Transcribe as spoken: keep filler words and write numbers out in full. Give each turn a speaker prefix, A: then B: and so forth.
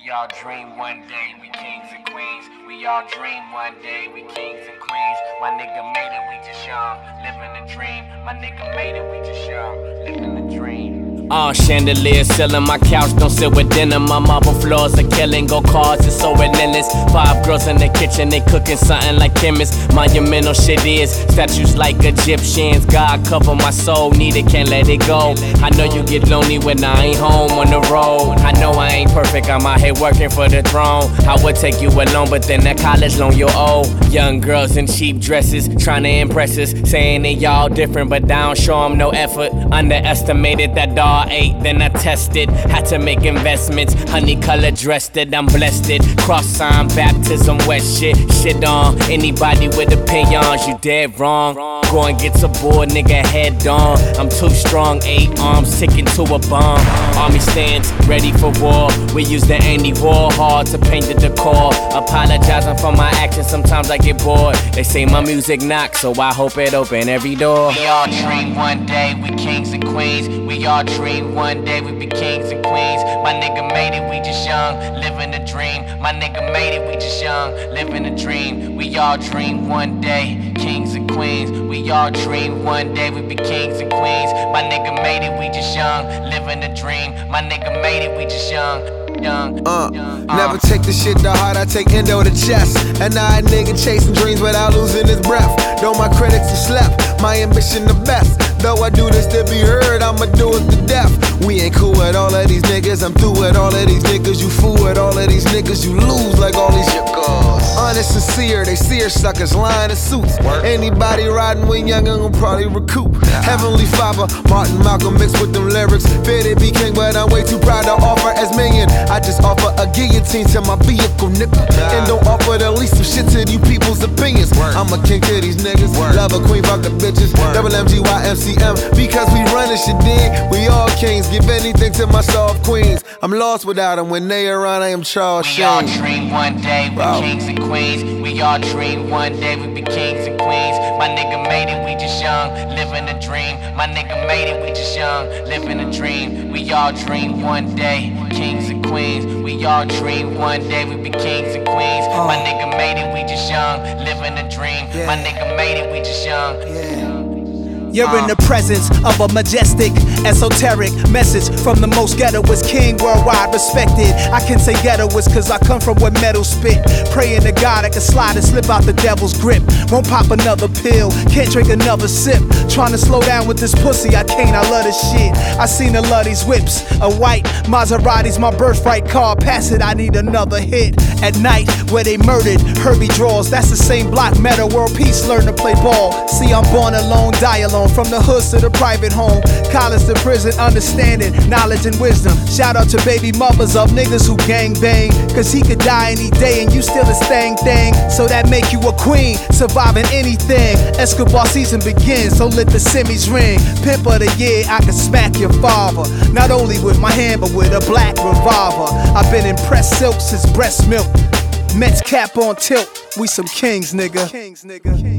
A: We all dream one day we kings and queens. We all dream one day we kings and queens. My nigga made it, we just young, living the dream. My nigga made it, we just young, living the dream.
B: Uh, chandelier selling my couch, don't sit with dinner. My marble floors are killing, go cars, it's so relentless. Five girls in the kitchen, they cooking something like chemists. Monumental shit is statues like Egyptians. God cover my soul, need it, can't let it go. I know you get lonely when I ain't home on the road. I know I ain't perfect, I'm out here working for the throne. I would take you alone, but then that college loan you owe. Young girls in cheap dresses, trying to impress us, saying they y'all different, but I don't show them no effort. Underestimated that dog ate, then I tested. Had to make investments, honey color dressed it, I'm blessed it. Cross sign, baptism, wet shit, shit on. Anybody with opinions, you dead wrong. Go and get a board, nigga, head on. I'm too strong, eight arms, sticking to a bomb. Army stands, ready for war. We use the anti-war hard to paint the decor. Apologizing for my actions, sometimes I get bored. They say my music knocks, so I hope it open every door.
A: We all dream one day we kings and queens. We all dream one day we be kings and queens. My nigga made it, we just young, living the dream. My nigga made it, we just young, living the dream. We all dream one day, kings and queens. We all dream one day we be kings and queens. My nigga made it, we just young, living the dream. My nigga made it, we just young. Young,
C: uh,
A: young, uh.
C: Never take the shit to heart, I take endo to chest. And now a nigga chasing dreams without losing his breath. Though my critics have slept, my ambition the best. Though I do this to be heard, I'ma do it to death. We ain't cool with all of these niggas, I'm through with all of these niggas. You fool with all of these niggas, you lose like all these yuckers. Honest, sincere, they seer suckers, lying in suits. Work. Anybody riding with youngin' gon' probably recoup. Nah. Heavenly Father, Martin Malcolm mixed with them lyrics. Fitted be king, but I'm way too proud to offer as minion. I just offer a guillotine to my vehicle, nigga. Nah. And don't offer at least some shit to you people's opinions. Work. I'm a king to these niggas. Work. Love a queen, fuck the bitches. Work. Double M G Y M C M, because we run this shit, dig. We all kings, give anything to my soft queens. I'm lost without them, when they around I am Charles
A: We
C: Sheen.
A: all dream one day we
C: wow.
A: kings and queens. We all dream one day we be kings and queens. My nigga made it, we just young, living the dream. My nigga made it, we just young, living the dream. We all dream one day, kings and queens. We all dream one day we be kings and queens.
C: uh.
A: My nigga made it, we just young, living the dream.
C: Yeah.
A: My nigga made it, we just young.
C: Yeah.
D: You're in the presence of a majestic, esoteric message from the most ghettoest king worldwide respected. I can say ghettoest cause I come from where metal spit. Praying to God I can slide and slip out the devil's grip. Won't pop another pill, can't drink another sip. Trying to slow down with this pussy, I can't, I love this shit. I seen a love these whips, a white Maserati's my birthright car. Pass it, I need another hit. At night, where they murdered Herbie Draws, that's the same block, Meta World Peace, learn to play ball. See, I'm born alone, die alone. From the hoods to the private home, college to prison, understanding, knowledge and wisdom. Shout out to baby mothers of niggas who gang bang, cause he could die any day and you still a stang thing. So that make you a queen, surviving anything. Escobar season begins, so let the semis ring. Pimp of the year, I can smack your father. Not only with my hand, but with a black revolver. I've been in pressed silk since breast milk. Mets cap on tilt, we some kings, nigga. Kings, nigga.